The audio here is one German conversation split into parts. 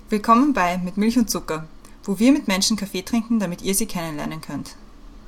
Willkommen bei Mit Milch und Zucker, wo wir mit Menschen Kaffee trinken, damit ihr sie kennenlernen könnt.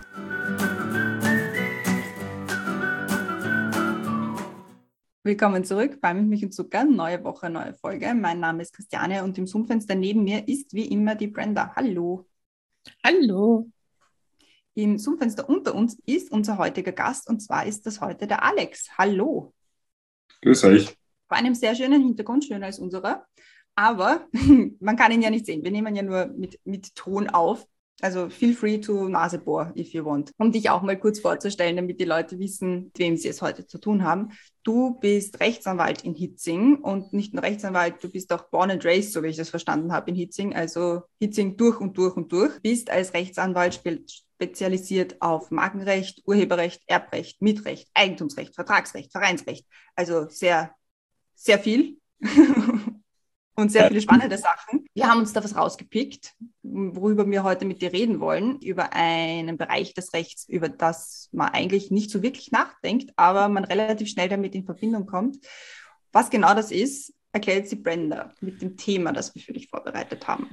Willkommen zurück bei Mit Milch und Zucker, neue Woche, neue Folge. Mein Name ist Christiane und im Zoom-Fenster neben mir ist wie immer die Brenda. Hallo. Hallo. Im Zoom-Fenster unter uns ist unser heutiger Gast und zwar ist das heute der Alex. Hallo. Grüß euch. Vor einem sehr schönen Hintergrund, schöner als unserer. Aber man kann ihn ja nicht sehen. Wir nehmen ja nur mit Ton auf. Also feel free to Nasebohr, if you want. Um dich auch mal kurz vorzustellen, damit die Leute wissen, mit wem sie es heute zu tun haben. Du bist Rechtsanwalt in Hitzing und nicht nur Rechtsanwalt, du bist auch born and raised, so wie ich das verstanden habe, in Hitzing. Also Hitzing durch und durch und durch. Bist als Rechtsanwalt spezialisiert auf Markenrecht, Urheberrecht, Erbrecht, Mietrecht, Eigentumsrecht, Vertragsrecht, Vereinsrecht. Also sehr, sehr viel. Und sehr viele spannende Sachen. Wir haben uns da was rausgepickt, worüber wir heute mit dir reden wollen, über einen Bereich des Rechts, über das man eigentlich nicht so wirklich nachdenkt, aber man relativ schnell damit in Verbindung kommt. Was genau das ist, erklärt sie Brenda mit dem Thema, das wir für dich vorbereitet haben.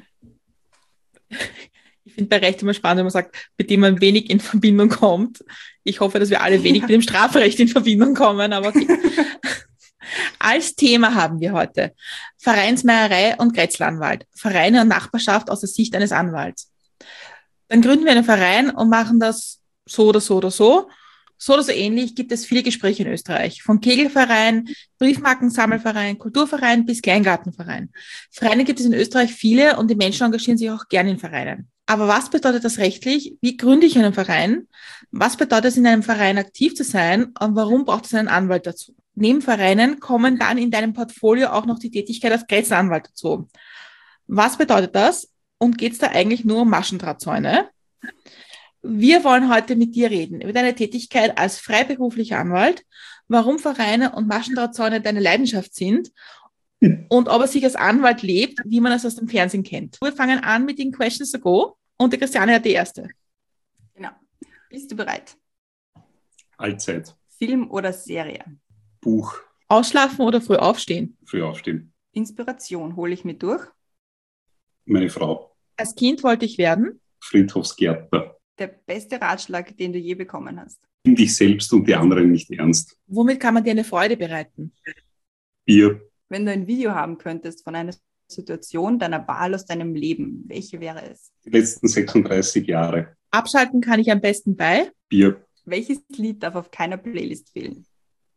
Ich finde bei Recht immer spannend, wenn man sagt, mit dem man wenig in Verbindung kommt. Ich hoffe, dass wir alle wenig mit dem Strafrecht in Verbindung kommen, aber okay. Als Thema haben wir heute Vereinsmeierei und Grätzl-Anwalt, Vereine und Nachbarschaft aus der Sicht eines Anwalts. Dann gründen wir einen Verein und machen das so oder so oder so. So oder so ähnlich gibt es viele Gespräche in Österreich. Von Kegelverein, Briefmarkensammelverein, Kulturverein bis Kleingartenverein. Vereine gibt es in Österreich viele und die Menschen engagieren sich auch gerne in Vereinen. Aber was bedeutet das rechtlich? Wie gründe ich einen Verein? Was bedeutet es, in einem Verein aktiv zu sein? Und warum braucht es einen Anwalt dazu? Neben Vereinen kommen dann in deinem Portfolio auch noch die Tätigkeit als Grätzl-Anwalt dazu. Was bedeutet das? Und geht es da eigentlich nur um Maschendrahtzäune? Wir wollen heute mit dir reden über deine Tätigkeit als freiberuflicher Anwalt, warum Vereine und Maschendrahtzäune deine Leidenschaft sind und ob er sich als Anwalt lebt, wie man es aus dem Fernsehen kennt. Wir fangen an mit den Questions to go und die Christiane hat die erste. Genau. Bist du bereit? Allzeit. Film oder Serie? Buch. Ausschlafen oder früh aufstehen? Früh aufstehen. Inspiration hole ich mir durch. Meine Frau. Als Kind wollte ich werden. Friedhofsgärtner. Der beste Ratschlag, den du je bekommen hast. Nimm dich selbst und die anderen nicht ernst. Womit kann man dir eine Freude bereiten? Bier. Wenn du ein Video haben könntest von einer Situation deiner Wahl aus deinem Leben, welche wäre es? Die letzten 36 Jahre. Abschalten kann ich am besten bei Bier. Welches Lied darf auf keiner Playlist fehlen?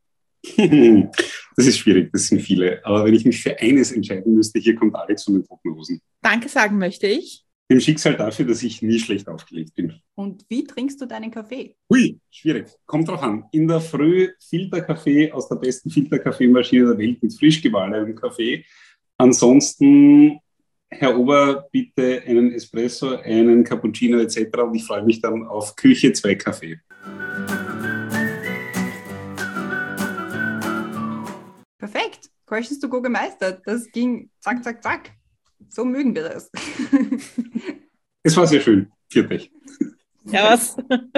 Das ist schwierig, das sind viele. Aber wenn ich mich für eines entscheiden müsste, hier kommt Alex von den Toten Hosen. Danke sagen möchte ich. Dem Schicksal dafür, dass ich nie schlecht aufgelegt bin. Und wie trinkst du deinen Kaffee? Hui, schwierig. Kommt drauf an. In der Früh Filterkaffee aus der besten Filterkaffeemaschine der Welt mit frisch gemahlenem Kaffee. Ansonsten, Herr Ober, bitte einen Espresso, einen Cappuccino etc. Und ich freue mich dann auf Küche 2 Kaffee. Perfekt. Questions to go gemeistert. Das ging zack, zack, zack. So mögen wir das. Es war sehr schön. Viert euch. Ja, was?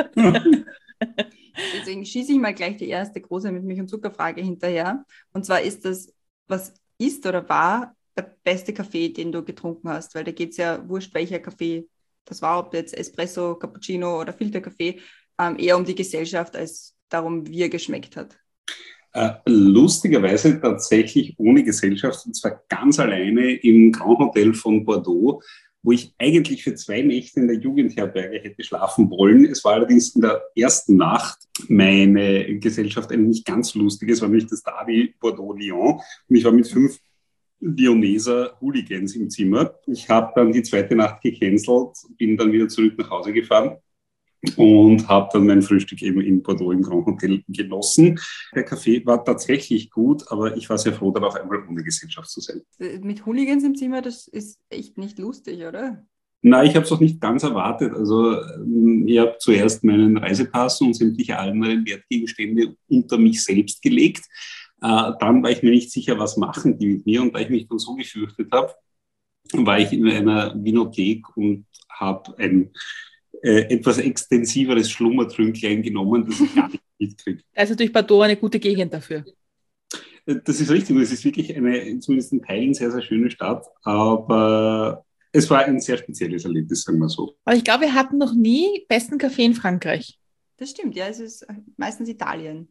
Deswegen schieße ich mal gleich die erste große mit Milch- und Zuckerfrage hinterher. Und zwar ist das, was ist oder war der beste Kaffee, den du getrunken hast? Weil da geht es ja wurscht, welcher Kaffee das war, ob jetzt Espresso, Cappuccino oder Filterkaffee, eher um die Gesellschaft als darum, wie er geschmeckt hat. Lustigerweise tatsächlich ohne Gesellschaft, und zwar ganz alleine im Grand Hotel von Bordeaux, wo ich eigentlich für 2 Nächte in der Jugendherberge hätte schlafen wollen. Es war allerdings in der ersten Nacht meine Gesellschaft ein nicht ganz lustiges, war nämlich das Derby Bordeaux-Lyon. Und ich war mit 5 Lyoneser Hooligans im Zimmer. Ich habe dann die zweite Nacht gecancelt, bin dann wieder zurück nach Hause gefahren und habe dann mein Frühstück eben in Bordeaux im Grand Hotel genossen. Der Kaffee war tatsächlich gut, aber ich war sehr froh, dann auf einmal ohne Gesellschaft zu sein. Mit Hooligans im Zimmer, das ist echt nicht lustig, oder? Nein, ich habe es auch nicht ganz erwartet. Also ich habe zuerst meinen Reisepass und sämtliche anderen Wertgegenstände unter mich selbst gelegt. Dann war ich mir nicht sicher, was machen die mit mir. Und da ich mich dann so gefürchtet habe, war ich in einer Winothek und habe ein etwas extensiveres Schlummertrünklein genommen, das ich gar nicht mitkriege. Da ist natürlich Bordeaux eine gute Gegend dafür. Das ist richtig. Es ist wirklich eine, zumindest in Teilen, sehr, sehr schöne Stadt. Aber es war ein sehr spezielles Erlebnis, sagen wir so. Aber ich glaube, wir hatten noch nie besten Kaffee in Frankreich. Das stimmt, ja, es ist meistens Italien.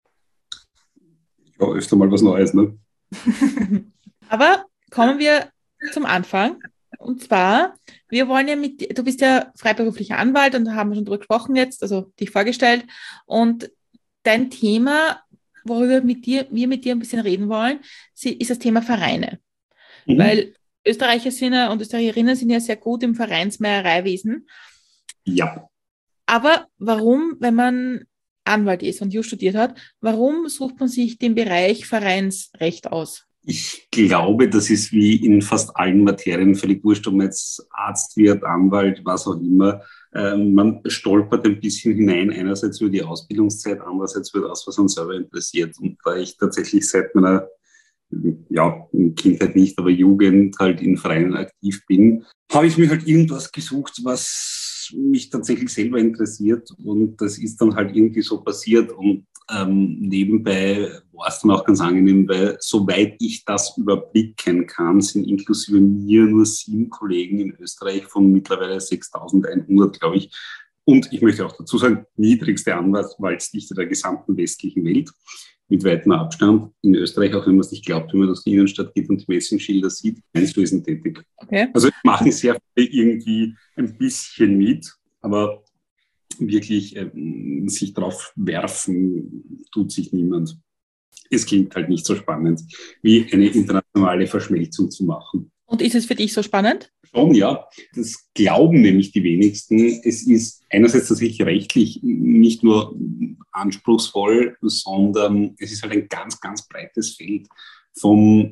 Ja, öfter mal was Neues, ne? Aber kommen wir zum Anfang. Und zwar, wir wollen ja du bist ja freiberuflicher Anwalt und da haben wir schon drüber gesprochen jetzt, also dich vorgestellt. Und dein Thema, worüber wir mit dir ein bisschen reden wollen, ist das Thema Vereine. Mhm. Weil Österreicher und Österreicherinnen sind ja sehr gut im Vereinsmeiereiwesen. Ja. Aber warum, wenn man Anwalt ist und Jus studiert hat, warum sucht man sich den Bereich Vereinsrecht aus? Ich glaube, das ist wie in fast allen Materien völlig wurscht, ob man jetzt Arzt wird, Anwalt, was auch immer. Man stolpert ein bisschen hinein, einerseits über die Ausbildungszeit, andererseits über das, was uns selber interessiert. Und da ich tatsächlich seit meiner Kindheit nicht, aber Jugend halt in Vereinen aktiv bin, habe ich mir halt irgendwas gesucht, was mich tatsächlich selber interessiert, und das ist dann halt irgendwie so passiert. Und nebenbei war es dann auch ganz angenehm, weil soweit ich das überblicken kann, sind inklusive mir nur 7 Kollegen in Österreich von mittlerweile 6.100, glaube ich. Und ich möchte auch dazu sagen, niedrigste Anwaltsdichte der gesamten westlichen Welt, mit weitem Abstand. In Österreich, auch wenn man es nicht glaubt, wenn man durch die Innenstadt geht und die Messingschilder sieht, Vereinswesen tätig. Okay. Also machen sehr viele irgendwie ein bisschen mit, aber wirklich sich drauf werfen, tut sich niemand. Es klingt halt nicht so spannend, wie eine internationale Verschmelzung zu machen. Und ist es für dich so spannend? Schon, ja. Das glauben nämlich die wenigsten. Es ist einerseits tatsächlich rechtlich nicht nur anspruchsvoll, sondern es ist halt ein ganz, ganz breites Feld vom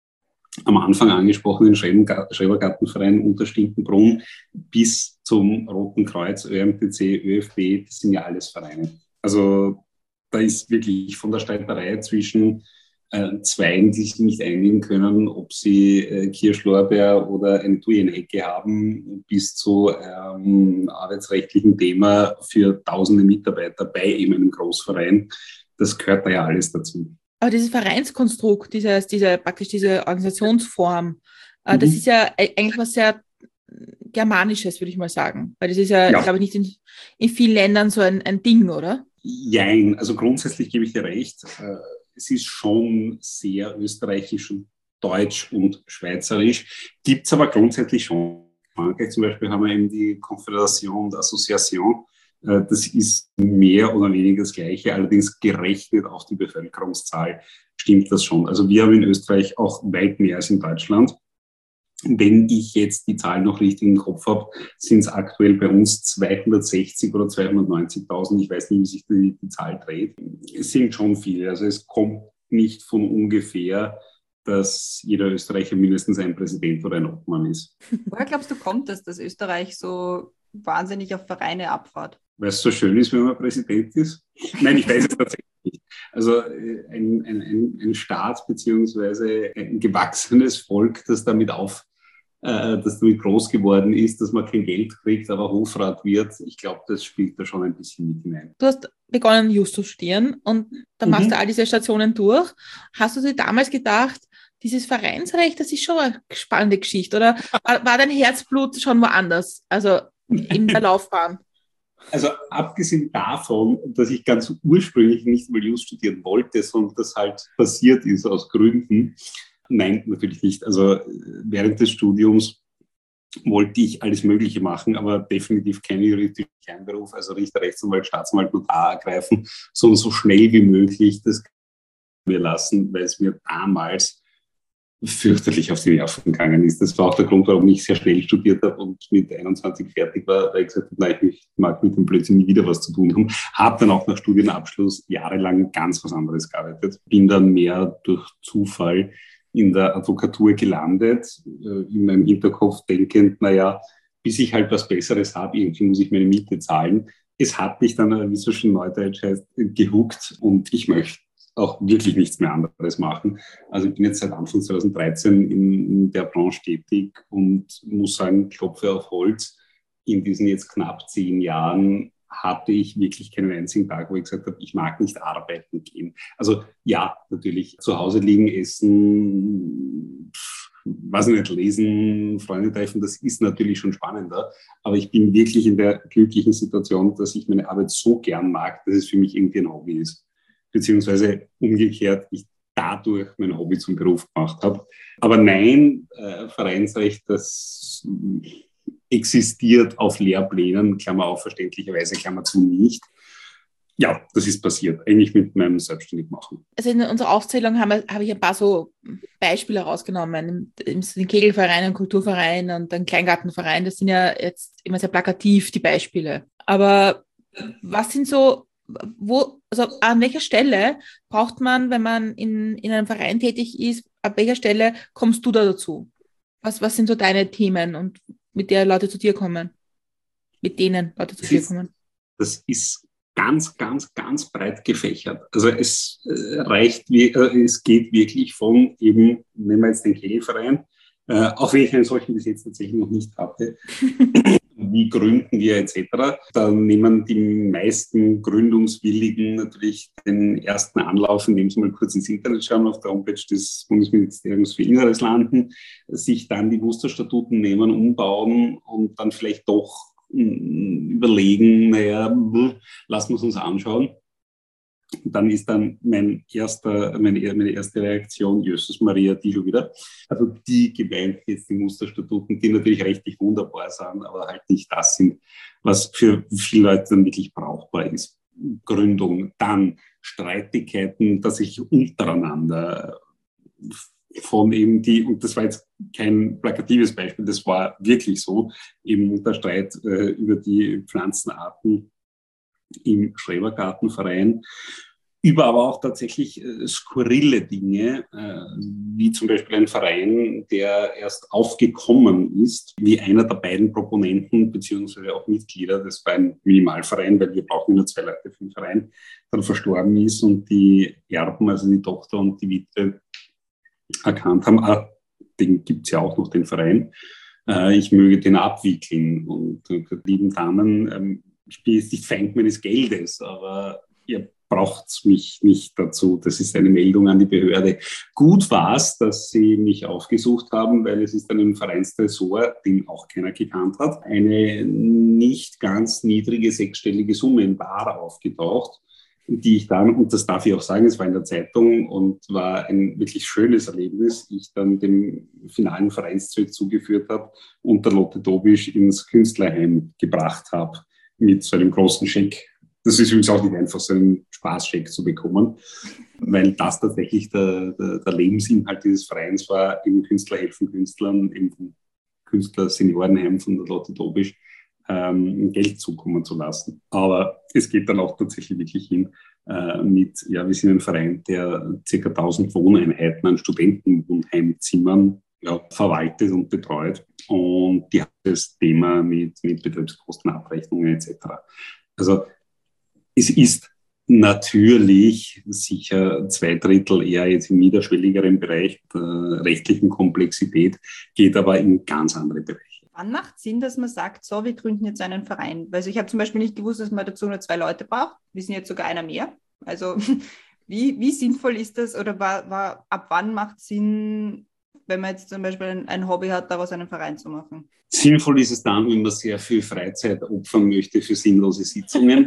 am Anfang angesprochenen Schrebergartenverein unter Stinkenbrunn bis zum Roten Kreuz, ÖMTC, ÖFB, das sind ja alles Vereine. Also da ist wirklich von der Streiterei zwischen Zweien, die sich nicht einigen können, ob sie Kirschlorbeer oder eine Thujenhecke haben, bis zu arbeitsrechtlichen Thema für tausende Mitarbeiter bei eben einem Großverein. Das gehört da ja alles dazu. Aber dieses Vereinskonstrukt, diese Organisationsform, das ist ja eigentlich was sehr Germanisches, würde ich mal sagen. Weil das ist ja, glaube ich, nicht in vielen Ländern so ein Ding, oder? Jein, also grundsätzlich gebe ich dir recht. Es ist schon sehr österreichisch und deutsch und schweizerisch. Gibt es aber grundsätzlich schon. In Frankreich zum Beispiel haben wir eben die Confédération und Association. Das ist mehr oder weniger das Gleiche, allerdings gerechnet auf die Bevölkerungszahl stimmt das schon. Also wir haben in Österreich auch weit mehr als in Deutschland. Wenn ich jetzt die Zahlen noch richtig im Kopf habe, sind es aktuell bei uns 260 oder 290.000. Ich weiß nicht, wie sich die Zahl dreht. Es sind schon viele. Also es kommt nicht von ungefähr, dass jeder Österreicher mindestens ein Präsident oder ein Obmann ist. Woher glaubst du, kommt das, dass Österreich so wahnsinnig auf Vereine abfährt? Weil es so schön ist, wenn man Präsident ist? Nein, ich weiß es tatsächlich nicht. Also ein Staat beziehungsweise ein gewachsenes Volk, das damit groß geworden ist, dass man kein Geld kriegt, aber Hofrat wird. Ich glaube, das spielt da schon ein bisschen mit hinein. Du hast begonnen, Jus zu studieren und dann machst du all diese Stationen durch. Hast du dir damals gedacht, dieses Vereinsrecht, das ist schon eine spannende Geschichte, oder war dein Herzblut schon woanders, also in der Laufbahn? Also abgesehen davon, dass ich ganz ursprünglich nicht mal Jus studieren wollte, sondern das halt passiert ist aus Gründen. Nein, natürlich nicht. Also während des Studiums wollte ich alles Mögliche machen, aber definitiv keinen juridischen Kernberuf, also Richter, Rechtsanwalt, Staatsanwalt, Notar ergreifen, sondern so schnell wie möglich das mir lassen, weil es mir damals fürchterlich auf die Nerven gegangen ist. Das war auch der Grund, warum ich sehr schnell studiert habe und mit 21 fertig war, weil ich gesagt habe, nein, ich mag mit dem Blödsinn nie wieder was zu tun haben. Habe dann auch nach Studienabschluss jahrelang ganz was anderes gearbeitet. Bin dann mehr durch Zufall in der Advokatur gelandet, in meinem Hinterkopf denkend, naja, bis ich halt was Besseres habe, irgendwie muss ich meine Miete zahlen. Es hat mich dann, wie es so schön neudeutsch heißt, gehuckt und ich möchte auch wirklich nichts mehr anderes machen. Also ich bin jetzt seit Anfang 2013 in der Branche tätig und muss sagen, klopfe auf Holz, in diesen jetzt knapp 10 Jahren hatte ich wirklich keinen einzigen Tag, wo ich gesagt habe, ich mag nicht arbeiten gehen. Also ja, natürlich zu Hause liegen, essen, weiß nicht, lesen, Freunde treffen, das ist natürlich schon spannender. Aber ich bin wirklich in der glücklichen Situation, dass ich meine Arbeit so gern mag, dass es für mich irgendwie ein Hobby ist. Beziehungsweise umgekehrt, ich dadurch mein Hobby zum Beruf gemacht habe. Aber nein, Vereinsrecht, das existiert auf Lehrplänen, Klammer auf, verständlicherweise, Klammer zu, nicht. Ja, das ist passiert, eigentlich mit meinem Selbstständigmachen. Also in unserer Aufzählung habe ich ein paar so Beispiele rausgenommen. Den Kegelverein, den Kulturverein und den Kleingartenverein, das sind ja jetzt immer sehr plakativ, die Beispiele. Aber was sind so, also an welcher Stelle braucht man, wenn man in einem Verein tätig ist, ab welcher Stelle kommst du da dazu? Was sind so deine Themen und mit der Leute zu dir kommen? Mit denen Leute zu dir kommen? Das ist ganz, ganz, ganz breit gefächert. Also es es geht wirklich von eben, nehmen wir jetzt den Kegelverein, auch wenn ich einen solchen bis jetzt tatsächlich noch nicht hatte, wie gründen wir etc. Da nehmen die meisten Gründungswilligen natürlich den ersten Anlauf, indem sie mal kurz ins Internet schauen, auf der Homepage des Bundesministeriums für Inneres landen, sich dann die Musterstatuten nehmen, umbauen und dann vielleicht doch überlegen, naja, lassen wir es uns anschauen. Und dann ist dann meine erste Reaktion, Jesus Maria, die schon wieder. Also die gewählt jetzt die Musterstatuten, die natürlich rechtlich wunderbar sind, aber halt nicht das sind, was für viele Leute dann wirklich brauchbar ist. Gründung, dann Streitigkeiten, dass ich untereinander von eben und das war jetzt kein plakatives Beispiel, das war wirklich so, eben der Streit über die Pflanzenarten im Schrebergartenverein, über aber auch tatsächlich skurrile Dinge, wie zum Beispiel ein Verein, der erst aufgekommen ist, wie einer der beiden Proponenten beziehungsweise auch Mitglieder, das war ein Minimalverein, weil wir brauchen nur 2 Leute für den Verein, dann verstorben ist und die Erben, also die Tochter und die Witwe, erkannt haben, den gibt es ja auch noch, den Verein, ich möge den abwickeln. Und lieben Damen, ich bin jetzt nicht Feind meines Geldes, aber ihr braucht mich nicht dazu. Das ist eine Meldung an die Behörde. Gut war es, dass sie mich aufgesucht haben, weil es ist dann im Vereinstresor, den auch keiner gekannt hat, eine nicht ganz niedrige 6-stellige Summe in bar aufgetaucht, die ich dann, und das darf ich auch sagen, es war in der Zeitung und war ein wirklich schönes Erlebnis, ich dann dem finalen Vereinszweck zugeführt habe und der Lotte Dobisch ins Künstlerheim gebracht habe mit so einem großen Scheck. Das ist übrigens auch nicht einfach, so einen Spaßscheck zu bekommen, weil das tatsächlich der Lebensinhalt dieses Vereins war, im Künstler helfen Künstlern, im Künstler-Seniorenheim von der Lotte Dobisch, Geld zukommen zu lassen. Aber es geht dann auch tatsächlich wirklich hin mit, ja, wir sind ein Verein, der ca. 1000 Wohneinheiten an Studentenwohnheimzimmern verwaltet und betreut. Und die hat das Thema mit Betriebskostenabrechnungen etc. Also es ist natürlich sicher 2/3 eher jetzt im niederschwelligeren Bereich der rechtlichen Komplexität, geht aber in ganz andere Bereiche. Wann macht es Sinn, dass man sagt, so, wir gründen jetzt einen Verein? Also ich habe zum Beispiel nicht gewusst, dass man dazu nur 2 Leute braucht. Wir sind jetzt sogar einer mehr. Also wie sinnvoll ist das oder ab wann macht es Sinn, wenn man jetzt zum Beispiel ein Hobby hat, daraus einen Verein zu machen? Sinnvoll ist es dann, wenn man sehr viel Freizeit opfern möchte für sinnlose Sitzungen.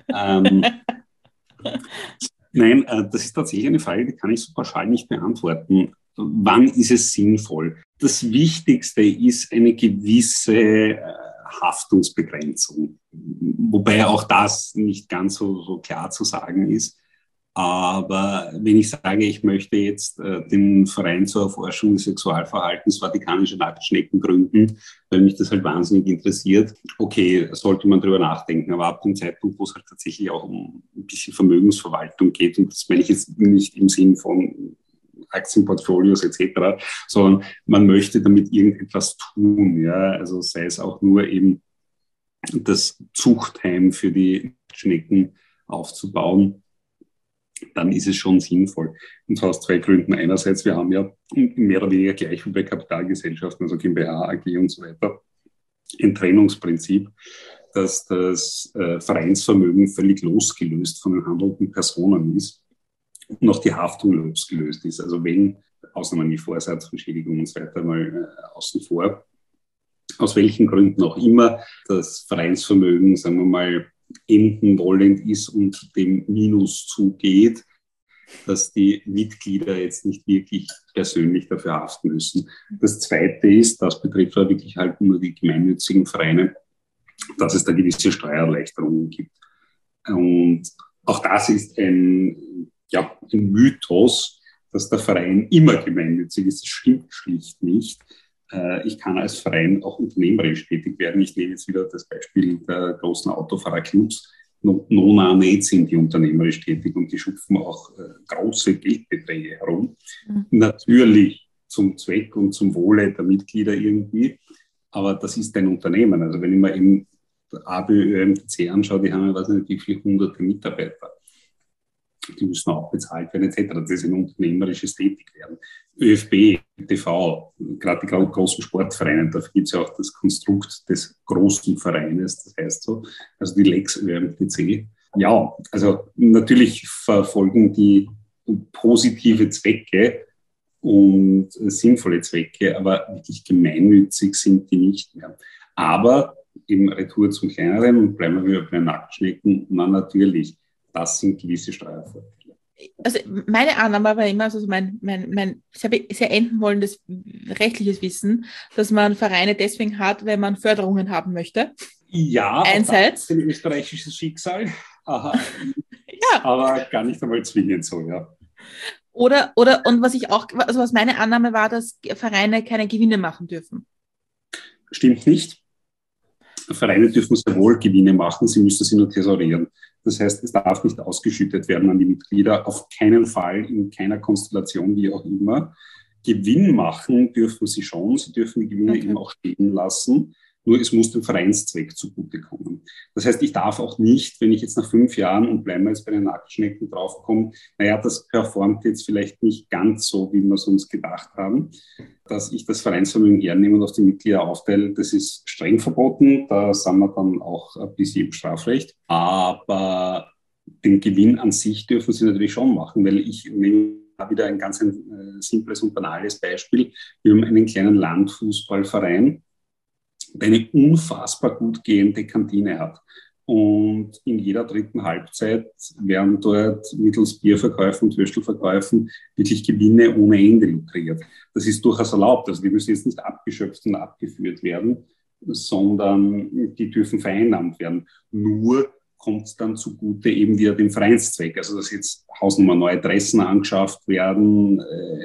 Nein, das ist tatsächlich eine Frage, die kann ich so pauschal nicht beantworten. Wann ist es sinnvoll? Das Wichtigste ist eine gewisse Haftungsbegrenzung, wobei auch das nicht ganz so klar zu sagen ist. Aber wenn ich sage, ich möchte jetzt den Verein zur Erforschung des Sexualverhaltens vatikanischer Nacktschnecken gründen, weil mich das halt wahnsinnig interessiert, okay, sollte man drüber nachdenken. Aber ab dem Zeitpunkt, wo es halt tatsächlich auch um ein bisschen Vermögensverwaltung geht, und das meine ich jetzt nicht im Sinn von Aktienportfolios etc., sondern man möchte damit irgendetwas tun. Ja? Also sei es auch nur eben das Zuchtheim für die Schnecken aufzubauen, dann ist es schon sinnvoll. Und zwar aus 2 Gründen. Einerseits, wir haben ja mehr oder weniger gleich wie bei Kapitalgesellschaften, also GmbH, AG und so weiter, ein Trennungsprinzip. dass das Vereinsvermögen völlig losgelöst von den handelnden Personen ist und auch die Haftung losgelöst ist. Also wenn, Ausnahmen wie Vorsatz von Schädigung und so weiter mal außen vor, aus welchen Gründen auch immer das Vereinsvermögen, sagen wir mal, enden wollend ist und dem Minus zugeht, dass die Mitglieder jetzt nicht wirklich persönlich dafür haften müssen. Das Zweite ist, das betrifft aber wirklich halt nur die gemeinnützigen Vereine, dass es da gewisse Steuererleichterungen gibt. Und auch das ist ein Mythos, dass der Verein immer gemeinnützig ist. Das stimmt schlicht nicht. Ich kann als Verein auch unternehmerisch tätig werden. Ich nehme jetzt wieder das Beispiel der großen Autofahrerclubs. Nona nicht sind die unternehmerisch tätig und die schupfen auch große Geldbeträge herum. Natürlich zum Zweck und zum Wohle der Mitglieder irgendwie, aber das ist ein Unternehmen. Also wenn ich mir eben ABÖ, MTC anschaue, die haben, ich weiß nicht, wie viele hunderte Mitarbeiter. Die müssen auch bezahlt werden, etc. Das ist ein unternehmerisches Tätigwerden. ÖFB, TV, gerade die großen Sportvereine, dafür gibt es ja auch das Konstrukt des großen Vereines, das heißt so, also die Lex ÖMTC. Ja, also natürlich verfolgen die positive Zwecke und sinnvolle Zwecke, aber wirklich gemeinnützig sind die nicht mehr. Aber im Retour zum Kleineren, und bleiben wir bei den Nacktschnecken, natürlich, das sind gewisse Steuervorteile. Also meine Annahme war immer, also mein sehr enden wollendes rechtliches Wissen, dass man Vereine deswegen hat, wenn man Förderungen haben möchte. Ja, einerseits. Das ist ein österreichisches Schicksal. Aha. Ja. Aber gar nicht einmal zwingend so, ja. Oder, und was meine Annahme war, dass Vereine keine Gewinne machen dürfen. Stimmt nicht. Vereine dürfen sehr wohl Gewinne machen, sie müssen sie nur thesaurieren. Das heißt, es darf nicht ausgeschüttet werden an die Mitglieder, auf keinen Fall, in keiner Konstellation, wie auch immer. Gewinn machen dürfen sie schon, sie dürfen die Gewinne eben auch stehen lassen, nur es muss dem Vereinszweck zugutekommen. Das heißt, ich darf auch nicht, wenn ich jetzt nach 5 Jahren, und bleiben wir jetzt bei den Nacktschnecken draufkomme, naja, das performt jetzt vielleicht nicht ganz so, wie wir es uns gedacht haben, dass ich das Vereinsvermögen hernehme und auf die Mitglieder aufteile, das ist streng verboten, da sind wir dann auch bis jedem Strafrecht, aber den Gewinn an sich dürfen sie natürlich schon machen, weil ich nehme wieder ein ganz simples und banales Beispiel. Wir haben einen kleinen Landfußballverein, der eine unfassbar gut gehende Kantine hat. Und in jeder dritten Halbzeit werden dort mittels Bierverkäufen und Würstelverkäufen wirklich Gewinne ohne Ende lukriert. Das ist durchaus erlaubt. Also die müssen jetzt nicht abgeschöpft und abgeführt werden, sondern die dürfen vereinnahmt werden. Nur kommt es dann zugute eben wieder dem Vereinszweck. Also dass jetzt Hausnummer neue Dressen angeschafft werden,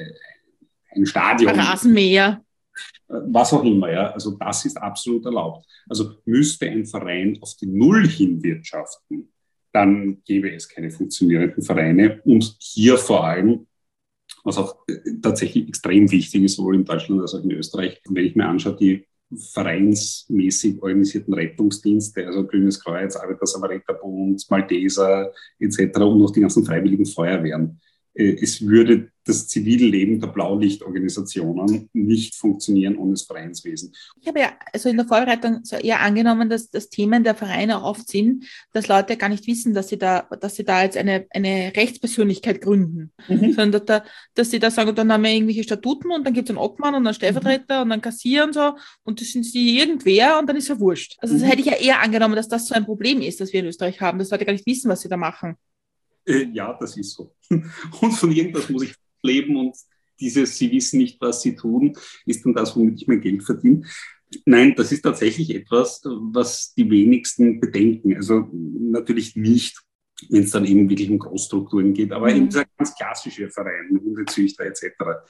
ein Stadion. Rasenmäher. Was auch immer, ja. Also das ist absolut erlaubt. Also müsste ein Verein auf die Null hinwirtschaften, dann gäbe es keine funktionierenden Vereine. Und hier vor allem, was auch tatsächlich extrem wichtig ist, sowohl in Deutschland als auch in Österreich, wenn ich mir anschaue, die vereinsmäßig organisierten Rettungsdienste, also Grünes Kreuz, Arbeiter-Samariter-Bund, Malteser etc. und noch die ganzen freiwilligen Feuerwehren. Es würde das Zivilleben der Blaulichtorganisationen nicht funktionieren ohne das Vereinswesen. Ich habe ja also in der Vorbereitung so eher angenommen, dass das Themen der Vereine oft sind, dass Leute gar nicht wissen, dass sie da jetzt eine Rechtspersönlichkeit gründen, sondern dass sie da sagen, dann haben wir irgendwelche Statuten und dann gibt es einen Obmann und einen Stellvertreter und einen Kassier und so und das sind sie irgendwer und dann ist ja wurscht. Also das hätte ich ja eher angenommen, dass das so ein Problem ist, das wir in Österreich haben, dass Leute gar nicht wissen, was sie da machen. Ja, das ist so. Und von irgendwas muss ich leben und dieses, sie wissen nicht, was sie tun, ist dann das, womit ich mein Geld verdiene. Nein, das ist tatsächlich etwas, was die wenigsten bedenken. Also natürlich nicht, wenn es dann eben wirklich um Großstrukturen geht, aber eben dieser ganz klassische Verein, Hundezüchter etc.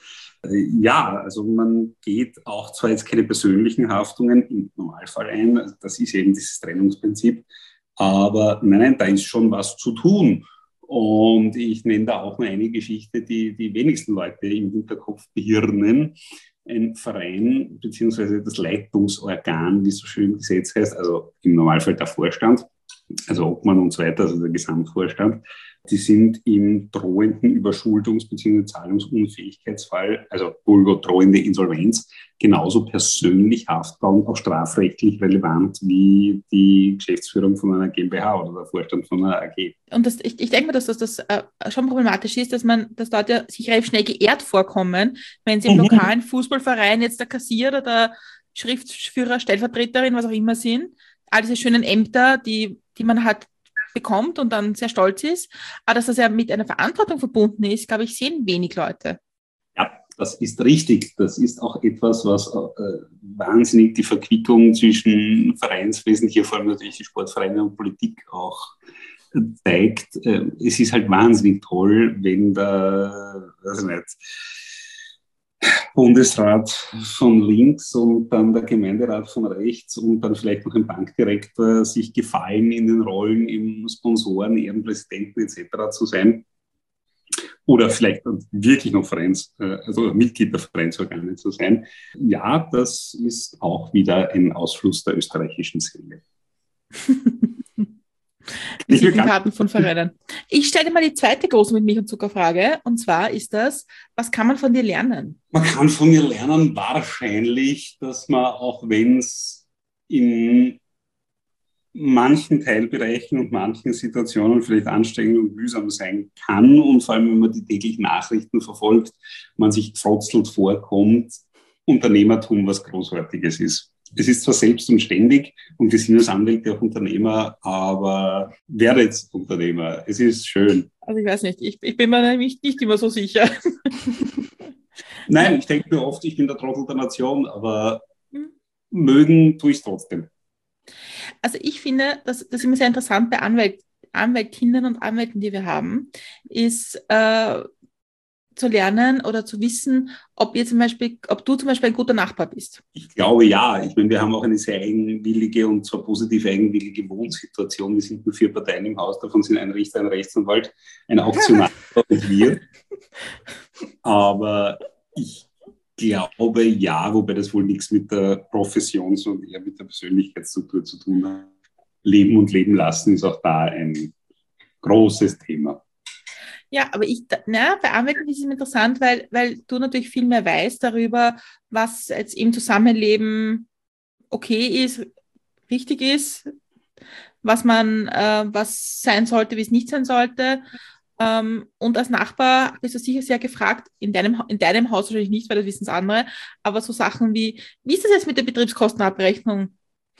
Ja, also man geht auch zwar jetzt keine persönlichen Haftungen im Normalfall ein, das ist eben dieses Trennungsprinzip, aber nein, da ist schon was zu tun. Und ich nenne da auch nur eine Geschichte, die die wenigsten Leute im Hinterkopf behirnen. Ein Verein beziehungsweise das Leitungsorgan, wie es so schön im Gesetz heißt, also im Normalfall der Vorstand, also Obmann und so weiter, also der Gesamtvorstand, die sind im drohenden Überschuldungs- bzw. Zahlungsunfähigkeitsfall, also drohende Insolvenz, genauso persönlich haftbar und auch strafrechtlich relevant wie die Geschäftsführung von einer GmbH oder der Vorstand von einer AG. Und ich denke mir, dass das schon problematisch ist, dass Leute sich relativ schnell geehrt vorkommen, wenn sie im lokalen Fußballverein jetzt der Kassier oder der Schriftführer, Stellvertreterin, was auch immer sind. All diese schönen Ämter, die man halt bekommt und dann sehr stolz ist. Aber dass das ja mit einer Verantwortung verbunden ist, glaube ich, sehen wenig Leute. Ja, das ist richtig. Das ist auch etwas, was wahnsinnig die Verquickung zwischen Vereinswesen, hier vor allem natürlich die Sportvereine und Politik auch zeigt. Es ist halt wahnsinnig toll, wenn der, weiß ich nicht, Bundesrat von links und dann der Gemeinderat von rechts und dann vielleicht noch ein Bankdirektor sich gefallen in den Rollen im Sponsoren, Ehrenpräsidenten etc. zu sein. Oder vielleicht wirklich noch also Mitglied der Vereinsorgane zu sein. Ja, das ist auch wieder ein Ausfluss der österreichischen Seele. Visitenkarten von Vereinen. Ich stelle dir mal die zweite große mit Milch und Zucker-Frage. Und zwar ist das, was kann man von dir lernen? Man kann von mir lernen wahrscheinlich, dass man, auch wenn es in manchen Teilbereichen und manchen Situationen vielleicht anstrengend und mühsam sein kann und vor allem, wenn man die täglichen Nachrichten verfolgt, man sich gefrotzelt vorkommt, Unternehmertum was Großartiges ist. Es ist zwar selbst und ständig und wir sind als Anwälte auch Unternehmer, aber wer jetzt Unternehmer? Es ist schön. Also ich weiß nicht, ich bin mir nämlich nicht immer so sicher. Nein, ich denke mir oft, ich bin der Trottel der Nation, aber mögen tue ich es trotzdem. Also ich finde, das ist immer sehr interessant bei Anwältinnen und Anwälten, die wir haben, ist zu lernen oder zu wissen, ob du zum Beispiel ein guter Nachbar bist. Ich glaube ja. Ich meine, wir haben auch eine sehr eigenwillige und zwar positiv eigenwillige Wohnsituation. Wir sind nur 4 Parteien im Haus, davon sind ein Richter, ein Rechtsanwalt, ein Auktionar und wir. Aber ich glaube ja, wobei das wohl nichts mit der Profession, sondern eher mit der Persönlichkeitsstruktur zu tun hat. Leben und leben lassen ist auch da ein großes Thema. Ja, aber bei Anwälten ist es interessant, weil du natürlich viel mehr weißt darüber, was jetzt im Zusammenleben okay ist, richtig ist, was sein sollte, wie es nicht sein sollte. Und als Nachbar bist du sicher sehr gefragt, in deinem Haus wahrscheinlich nicht, weil das wissen es andere, aber so Sachen wie ist das jetzt mit der Betriebskostenabrechnung?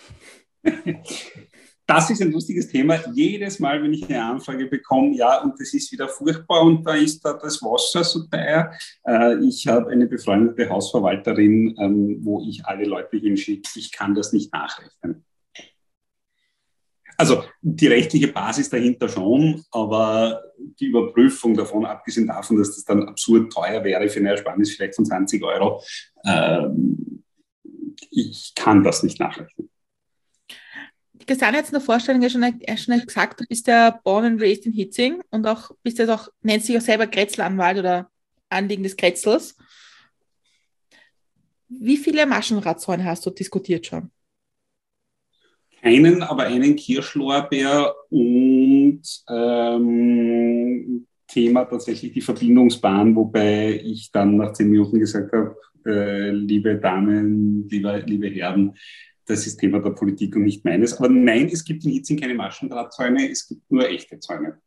Das ist ein lustiges Thema. Jedes Mal, wenn ich eine Anfrage bekomme, ja, und das ist wieder furchtbar und da ist da das Wasser so teuer. Ich habe eine befreundete Hausverwalterin, wo ich alle Leute hinschicke. Ich kann das nicht nachrechnen. Also die rechtliche Basis dahinter schon, aber die Überprüfung davon, abgesehen davon, dass das dann absurd teuer wäre für eine Ersparnis vielleicht von 20 Euro, ich kann das nicht nachrechnen. Christiane hat es in der Vorstellung ja schon gesagt, du bist ja born and raised in Hitzing und auch bist jetzt auch, nennst dich auch selber Kretzelanwalt oder Anliegen des Kretzels. Wie viele Maschendrahtzäune hast du diskutiert schon? Keinen, aber einen Kirschlorbeer und Thema tatsächlich die Verbindungsbahn, wobei ich dann nach 10 Minuten gesagt habe, liebe Damen, liebe Herren, das ist Thema der Politik und nicht meines. Aber nein, es gibt in Hitzing keine Maschendrahtzäune, es gibt nur echte Zäune.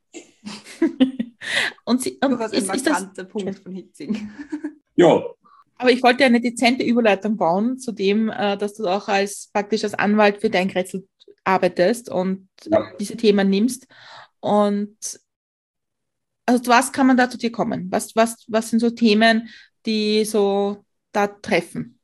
Du hast ein markanter Punkt von Hitzing. Ja. Aber ich wollte eine dezente Überleitung bauen zu dem, dass du auch praktisch als Anwalt für dein Kretzel arbeitest und diese Themen nimmst. Und also was kann man da zu dir kommen? Was sind so Themen, die so da treffen?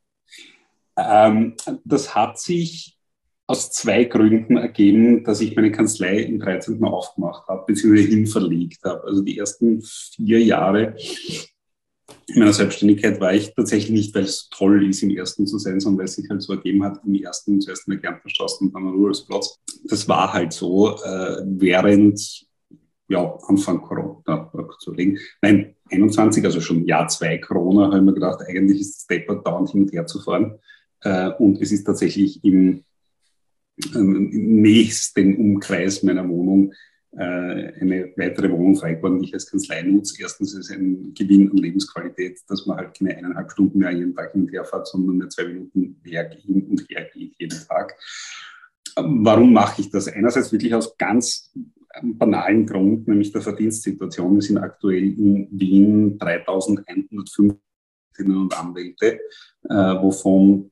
Das hat sich aus 2 Gründen ergeben, dass ich meine Kanzlei im 13. aufgemacht habe, beziehungsweise hinverlegt habe. Also die ersten 4 Jahre in meiner Selbstständigkeit war ich tatsächlich nicht, weil es toll ist, im ersten zu sein, sondern weil es sich halt so ergeben hat, im ersten zuerst in der Kärntnerstraße und dann am Rudolfsplatz. Das war halt so, während Anfang Corona, nein, 21, also schon Jahr 2 Corona, habe ich mir gedacht, eigentlich ist es deppert, dauernd hin und her zu fahren. Und es ist tatsächlich im nächsten Umkreis meiner Wohnung eine weitere Wohnung frei geworden, die ich als Kanzlei nutze. Erstens ist es ein Gewinn an Lebensqualität, dass man halt keine 1,5 Stunden mehr jeden Tag hin und her fährt, sondern nur 2 Minuten hin und her geht jeden Tag. Warum mache ich das? Einerseits wirklich aus ganz banalen Grund, nämlich der Verdienstsituation. Wir sind aktuell in Wien 3.105 und Anwälte, wovon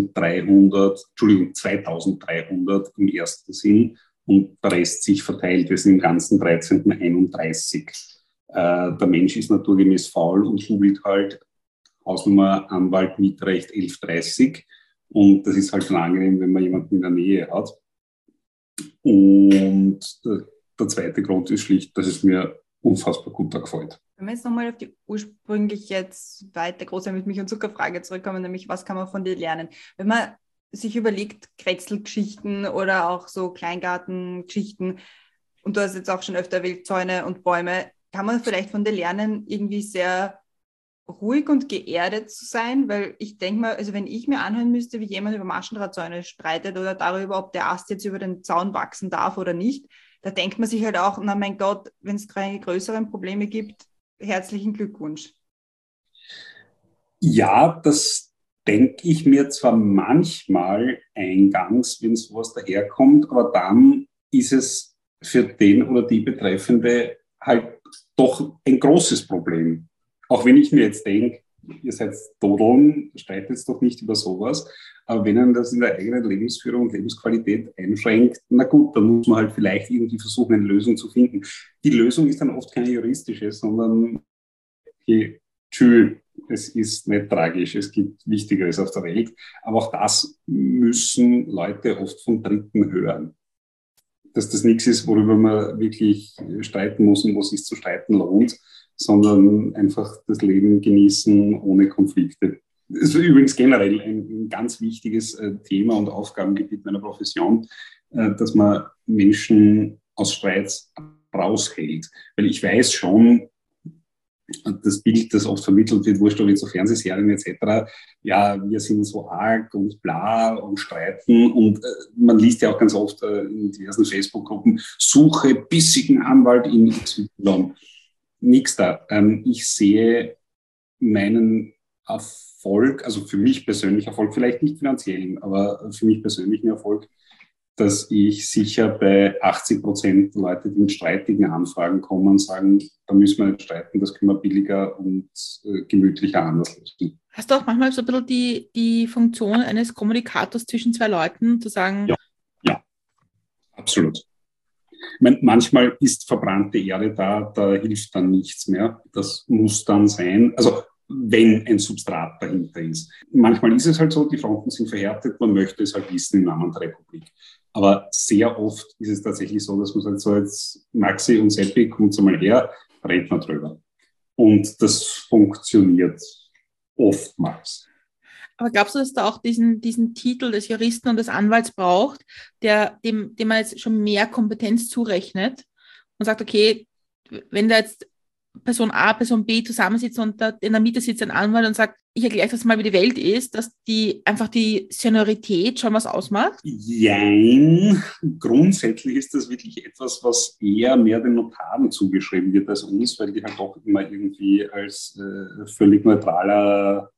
2.300 im ersten sind und der Rest sich verteilt. Wir sind im ganzen 13.31. Der Mensch ist naturgemäß faul und googelt halt Hausnummer Anwalt Mietrecht 1130 und das ist halt angenehm, wenn man jemanden in der Nähe hat. Und der zweite Grund ist schlicht, dass es mir unfassbar gut gefällt. Wenn wir jetzt nochmal auf die ursprünglich jetzt weiter große mit Milch- und Zuckerfrage zurückkommen, nämlich was kann man von dir lernen? Wenn man sich überlegt, Kretzelgeschichten oder auch so Kleingartengeschichten, und du hast jetzt auch schon öfter erwähnt, Zäune und Bäume, kann man vielleicht von dir lernen, irgendwie sehr ruhig und geerdet zu sein? Weil ich denke mal, also wenn ich mir anhören müsste, wie jemand über Maschendrahtzäune streitet oder darüber, ob der Ast jetzt über den Zaun wachsen darf oder nicht, da denkt man sich halt auch, na mein Gott, wenn es keine größeren Probleme gibt, herzlichen Glückwunsch. Ja, das denke ich mir zwar manchmal eingangs, wenn sowas daherkommt, aber dann ist es für den oder die Betreffende halt doch ein großes Problem. Auch wenn ich mir jetzt denke, ihr seid Dodeln, streitet jetzt doch nicht über sowas. Aber wenn man das in der eigenen Lebensführung und Lebensqualität einschränkt, na gut, dann muss man halt vielleicht irgendwie versuchen, eine Lösung zu finden. Die Lösung ist dann oft keine juristische, sondern es ist nicht tragisch, es gibt Wichtigeres auf der Welt. Aber auch das müssen Leute oft von Dritten hören. Dass das nichts ist, worüber man wirklich streiten muss und wo es sich zu streiten lohnt, sondern einfach das Leben genießen ohne Konflikte. Das ist übrigens generell ein ganz wichtiges Thema und Aufgabengebiet meiner Profession, dass man Menschen aus Streits raushält. Weil ich weiß schon, das Bild, das oft vermittelt wird, wurscht ob jetzt so Fernsehserien etc., ja, wir sind so arg und bla und streiten und man liest ja auch ganz oft in diversen Facebook-Gruppen, suche bissigen Anwalt in XY. Nix da. Ich sehe meinen Erfolg, also für mich persönlich Erfolg, vielleicht nicht finanziellen, aber für mich persönlichen Erfolg, dass ich sicher bei 80% Leute, die mit streitigen Anfragen kommen, sagen, da müssen wir nicht streiten, das können wir billiger und gemütlicher anders lösen. Hast du auch manchmal so ein bisschen die Funktion eines Kommunikators zwischen zwei Leuten, zu sagen? Ja, absolut. Ich meine, manchmal ist verbrannte Erde da hilft dann nichts mehr. Das muss dann sein, also wenn ein Substrat dahinter ist. Manchmal ist es halt so, die Fronten sind verhärtet, man möchte es halt wissen im Namen der Republik. Aber sehr oft ist es tatsächlich so, dass man sagt, so jetzt Maxi und Seppi, kommt mal her, reden wir drüber. Und das funktioniert oftmals. Aber glaubst du, dass da auch diesen Titel des Juristen und des Anwalts braucht, dem man jetzt schon mehr Kompetenz zurechnet und sagt, okay, wenn da jetzt Person A, Person B zusammensitzen und da in der Mitte sitzt ein Anwalt und sagt, ich erkläre euch das mal, wie die Welt ist, dass die Seniorität schon was ausmacht? Jein. Grundsätzlich ist das wirklich etwas, was eher mehr den Notaren zugeschrieben wird als uns, weil die halt doch immer irgendwie als völlig neutraler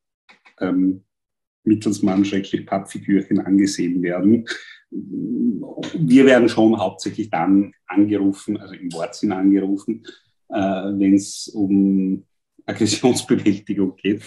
Mittelsmann, Pappfigürchen angesehen werden. Wir werden schon hauptsächlich dann angerufen, also im Wortsinn angerufen, wenn es um Aggressionsbewältigung geht.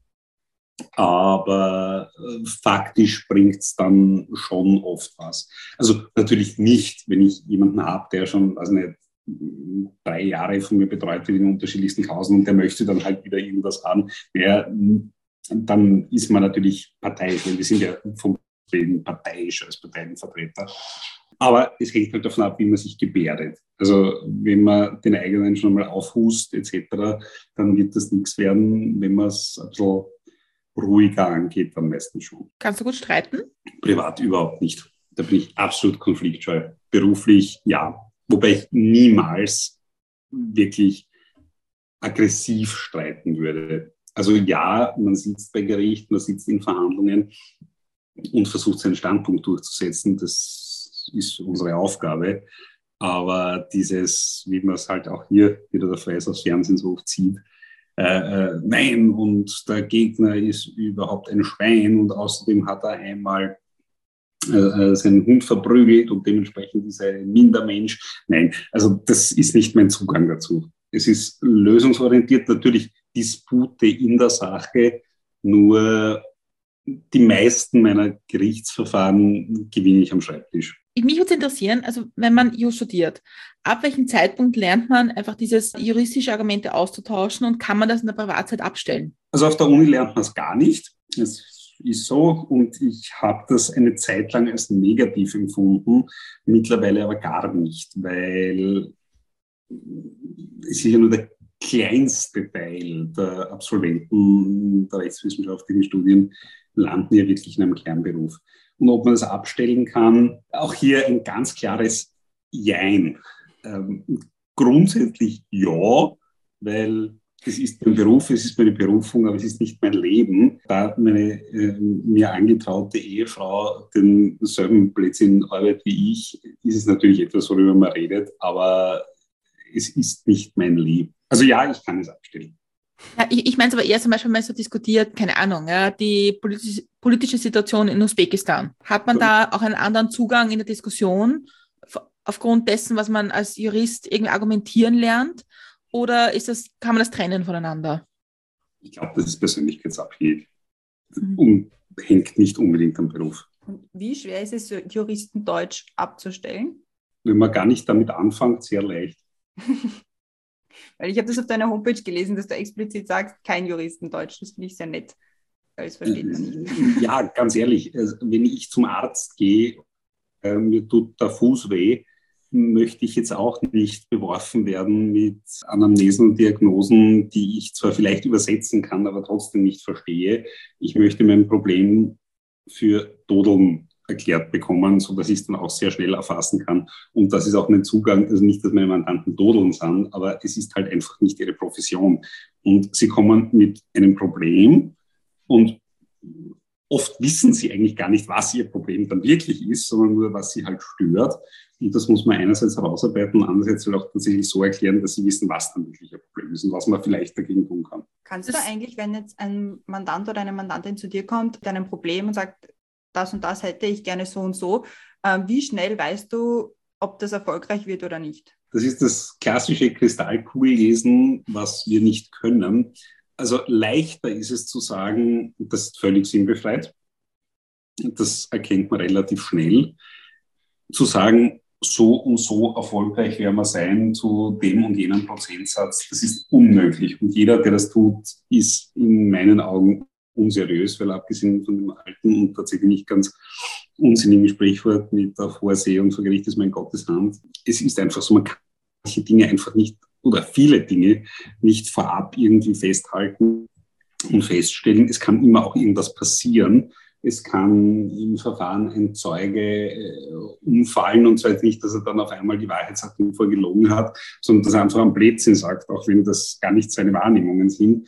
Aber faktisch bringt es dann schon oft was. Also natürlich nicht, wenn ich jemanden habe, der schon, also nicht 3 Jahre von mir betreut wird in unterschiedlichsten Hausen und der möchte dann halt wieder irgendwas haben, dann ist man natürlich parteiisch, weil wir sind ja vom Leben parteiisch als Parteienvertreter. Aber es hängt halt davon ab, wie man sich gebärdet. Also wenn man den eigenen schon mal aufhust etc., dann wird das nichts werden. Wenn man es ein bisschen ruhiger angeht, dann meistens schon. Kannst du gut streiten? Privat überhaupt nicht. Da bin ich absolut konfliktscheu. Beruflich ja. Wobei ich niemals wirklich aggressiv streiten würde. Also ja, man sitzt bei Gericht, man sitzt in Verhandlungen, und versucht, seinen Standpunkt durchzusetzen. Das ist unsere Aufgabe. Aber dieses, wie man es halt auch hier wieder der Freis aus Fernsehen so oft sieht, nein, und der Gegner ist überhaupt ein Schwein und außerdem hat er einmal seinen Hund verprügelt und dementsprechend ist er ein Mindermensch. Nein, also das ist nicht mein Zugang dazu. Es ist lösungsorientiert, natürlich Dispute in der Sache, nur die meisten meiner Gerichtsverfahren gewinne ich am Schreibtisch. Mich würde es interessieren, also wenn man Jus studiert, ab welchem Zeitpunkt lernt man einfach dieses juristische Argumente auszutauschen und kann man das in der Privatzeit abstellen? Also auf der Uni lernt man es gar nicht. Es ist so und ich habe das eine Zeit lang als negativ empfunden, mittlerweile aber gar nicht, weil es ist ja nur der kleinste Teil der Absolventen der rechtswissenschaftlichen Studien landen ja wirklich in einem Kernberuf. Und ob man das abstellen kann, auch hier ein ganz klares Jein. Grundsätzlich ja, weil es ist mein Beruf, es ist meine Berufung, aber es ist nicht mein Leben. Da meine mir angetraute Ehefrau denselben Blödsinn arbeitet wie ich, ist es natürlich etwas, worüber man redet, aber es ist nicht mein Leben. Also ja, ich kann es abstellen. Ja, ich meine es aber eher zum Beispiel mal so diskutiert, keine Ahnung, ja, die politische Situation in Usbekistan. Hat man da auch einen anderen Zugang in der Diskussion aufgrund dessen, was man als Jurist irgendwie argumentieren lernt? Oder kann man das trennen voneinander? Ich glaube, das ist persönlichkeitsabhängig und hängt nicht unbedingt am Beruf. Und wie schwer ist es, Juristendeutsch abzustellen? Wenn man gar nicht damit anfängt, sehr leicht. Weil ich habe das auf deiner Homepage gelesen, dass du explizit sagst, kein Juristendeutsch. Das finde ich sehr nett. Weil das versteht man nicht. Ja, ganz ehrlich, wenn ich zum Arzt gehe, mir tut der Fuß weh, möchte ich jetzt auch nicht beworfen werden mit Anamnesen und Diagnosen, die ich zwar vielleicht übersetzen kann, aber trotzdem nicht verstehe. Ich möchte mein Problem für Dodeln erklärt bekommen, sodass ich es dann auch sehr schnell erfassen kann. Und das ist auch mein Zugang, also nicht, dass meine Mandanten Dodeln sind, aber es ist halt einfach nicht ihre Profession. Und sie kommen mit einem Problem und oft wissen sie eigentlich gar nicht, was ihr Problem dann wirklich ist, sondern nur, was sie halt stört. Und das muss man einerseits herausarbeiten und andererseits auch tatsächlich so erklären, dass sie wissen, was dann wirklich ihr Problem ist und was man vielleicht dagegen tun kann. Kannst du da eigentlich, wenn jetzt ein Mandant oder eine Mandantin zu dir kommt mit einem Problem und sagt, das und das hätte ich gerne so und so, wie schnell weißt du, ob das erfolgreich wird oder nicht? Das ist das klassische Kristallkugellesen, was wir nicht können. Also leichter ist es zu sagen, das ist völlig sinnbefreit. Das erkennt man relativ schnell. Zu sagen, so und so erfolgreich werden wir sein zu dem und jenem Prozentsatz, das ist unmöglich. Und jeder, der das tut, ist in meinen Augen unseriös, weil abgesehen von dem alten und tatsächlich nicht ganz unsinnigen Sprichwort mit auf hoher See und vor Gericht ist mein Gottes Hand. Es ist einfach so, man kann manche Dinge einfach nicht oder viele Dinge nicht vorab irgendwie festhalten und feststellen. Es kann immer auch irgendwas passieren. Es kann im Verfahren ein Zeuge umfallen und zwar nicht, dass er dann auf einmal die Wahrheit sagt und vorher gelogen hat, sondern dass er einfach einen Blödsinn sagt, auch wenn das gar nicht seine Wahrnehmungen sind.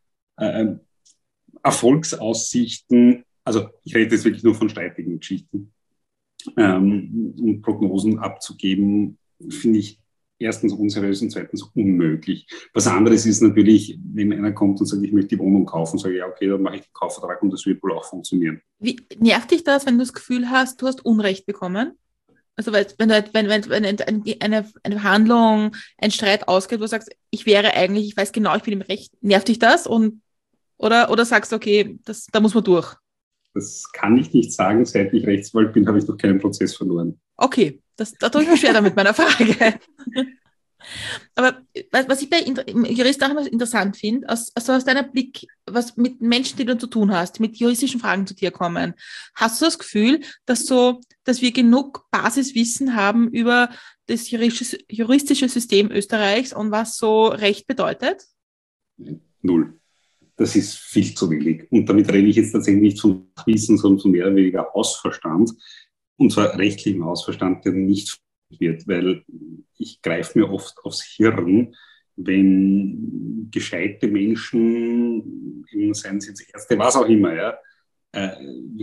Erfolgsaussichten, also ich rede jetzt wirklich nur von streitigen Geschichten, und Prognosen abzugeben, finde ich erstens unseriös und zweitens unmöglich. Was anderes ist natürlich, wenn einer kommt und sagt, ich möchte die Wohnung kaufen, sage ich, ja, okay, dann mache ich den Kaufvertrag und das wird wohl auch funktionieren. Wie nervt dich das, wenn du das Gefühl hast, du hast Unrecht bekommen? Also wenn eine Verhandlung, ein Streit ausgeht, wo du sagst, ich weiß genau, ich bin im Recht, nervt dich das? Oder sagst du, okay, da muss man durch? Das kann ich nicht sagen. Seit ich Rechtsanwalt bin, habe ich noch keinen Prozess verloren. Okay, da tue ich mir schwer mit meiner Frage. Aber was ich bei Juristen auch immer interessant finde, aus deiner Blick, was mit Menschen, die du zu tun hast, mit juristischen Fragen zu dir kommen, hast du das Gefühl, dass wir genug Basiswissen haben über das juristische System Österreichs und was so Recht bedeutet? Null. Das ist viel zu wenig. Und damit rede ich jetzt tatsächlich nicht von Wissen, sondern von mehr oder weniger Hausverstand. Und zwar rechtlichem Hausverstand, der nicht wird, weil ich greife mir oft aufs Hirn, wenn gescheite Menschen, seien sie jetzt Ärzte, was auch immer, ja, wirklich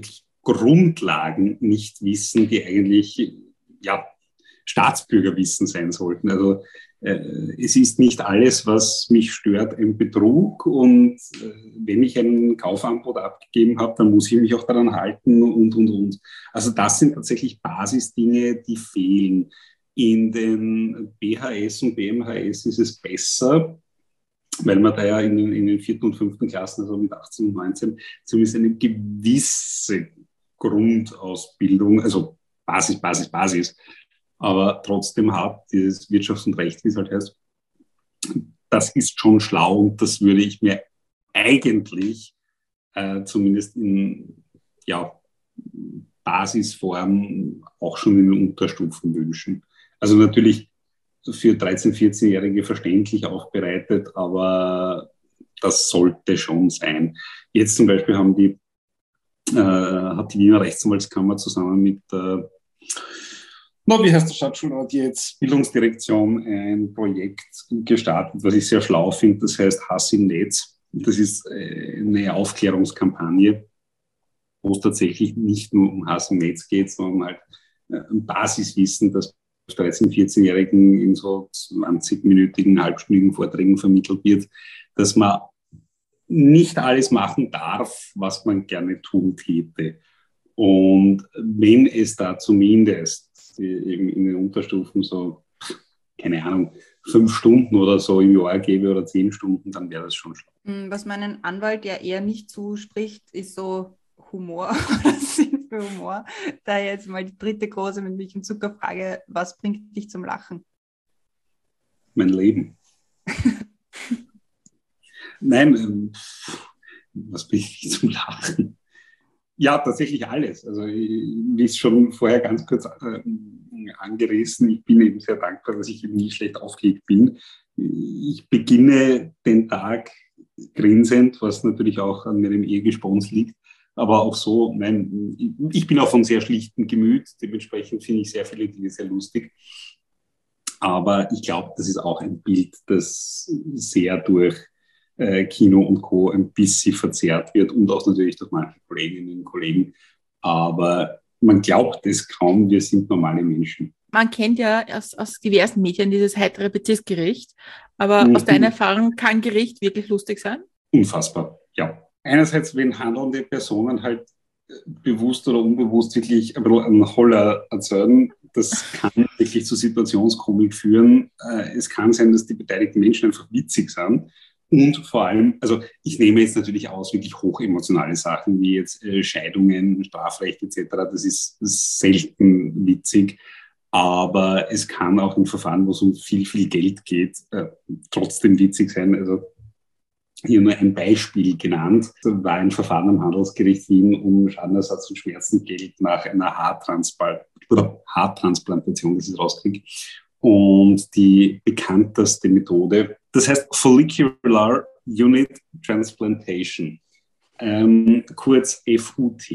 Grundlagen nicht wissen, die eigentlich Staatsbürgerwissen sein sollten. Also es ist nicht alles, was mich stört, ein Betrug. Und wenn ich ein Kaufangebot abgegeben habe, dann muss ich mich auch daran halten und. Also das sind tatsächlich Basisdinge, die fehlen. In den BHS und BMHS ist es besser, weil man da ja in den 4. und 5. Klassen, also mit 18 und 19, zumindest eine gewisse Grundausbildung, also Basis, aber trotzdem hat dieses Wirtschafts- und Recht, wie es halt heißt, das ist schon schlau und das würde ich mir eigentlich zumindest in Basisform auch schon in den Unterstufen wünschen. Also natürlich für 13-, 14-Jährige verständlich aufbereitet, aber das sollte schon sein. Jetzt zum Beispiel hat die Wiener Rechtsanwaltskammer zusammen mit wie heißt der Stadtschulrat jetzt? Bildungsdirektion ein Projekt gestartet, was ich sehr schlau finde. Das heißt Hass im Netz. Das ist eine Aufklärungskampagne, wo es tatsächlich nicht nur um Hass im Netz geht, sondern halt ein Basiswissen, das 13-, 14-Jährigen in so 20-minütigen, halbstündigen Vorträgen vermittelt wird, dass man nicht alles machen darf, was man gerne tun täte. Und wenn es da zumindest eben in den Unterstufen so, keine Ahnung, 5 Stunden oder so im Jahr gäbe oder 10 Stunden, dann wäre das schon schlau. Was meinen Anwalt ja eher nicht zuspricht, ist so Humor oder Sinn für Humor. Da jetzt mal die dritte große mit Milch und Zucker Frage, was bringt dich zum Lachen? Mein Leben. Nein, was bringt mich zum Lachen? Ja, tatsächlich alles. Also wie es schon vorher ganz kurz angerissen, ich bin eben sehr dankbar, dass ich eben nie schlecht aufgelegt bin. Ich beginne den Tag grinsend, was natürlich auch an meinem Ehegespons liegt, aber auch so, ich bin auch von sehr schlichtem Gemüt, dementsprechend finde ich sehr viele Dinge sehr lustig. Aber ich glaube, das ist auch ein Bild, das sehr durch Kino und Co. ein bisschen verzerrt wird und auch natürlich durch manche Kolleginnen und Kollegen. Aber man glaubt es kaum, wir sind normale Menschen. Man kennt ja aus diversen Medien dieses heitere Bezirksgericht, aber aus deiner Erfahrung kann Gericht wirklich lustig sein? Unfassbar, ja. Einerseits, wenn handelnde Personen halt bewusst oder unbewusst wirklich ein bisschen einen Holler erzeugen, das kann wirklich zu Situationskomik führen. Es kann sein, dass die beteiligten Menschen einfach witzig sind. Und vor allem, also ich nehme jetzt natürlich aus, wirklich hochemotionale Sachen wie jetzt Scheidungen, Strafrecht etc. Das ist selten witzig, aber es kann auch in Verfahren, wo es um viel, viel Geld geht, trotzdem witzig sein. Also hier nur ein Beispiel genannt. Da war ein Verfahren am Handelsgericht Wien um Schadenersatz und Schmerzengeld nach einer Haartransplantation, das ich rauskriege. Und die bekannteste Methode, das heißt Follicular Unit Transplantation, kurz FUT.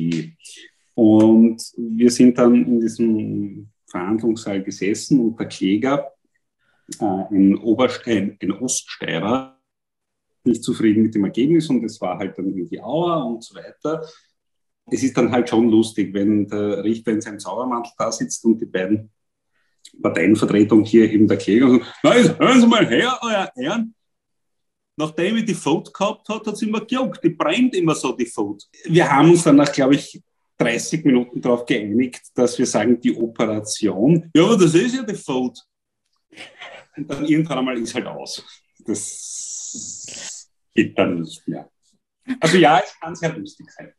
Und wir sind dann in diesem Verhandlungssaal gesessen und der Kläger, ein Oststeirer, nicht zufrieden mit dem Ergebnis und es war halt dann irgendwie Aua und so weiter. Es ist dann halt schon lustig, wenn der Richter in seinem Zaubermantel da sitzt und die beiden Parteienvertretung hier eben der Kläger und sagt, na, jetzt hören Sie mal her, euer Ehren. Nachdem ich die Vote gehabt hat, hat sie immer gejuckt. Die brennt immer so, die Vote. Wir haben uns dann nach, glaube ich, 30 Minuten darauf geeinigt, dass wir sagen, die Operation, ja, aber das ist ja die Vote. Und dann irgendwann einmal ist halt aus. Das geht dann nicht mehr. Also ja, es kann sehr lustig sein.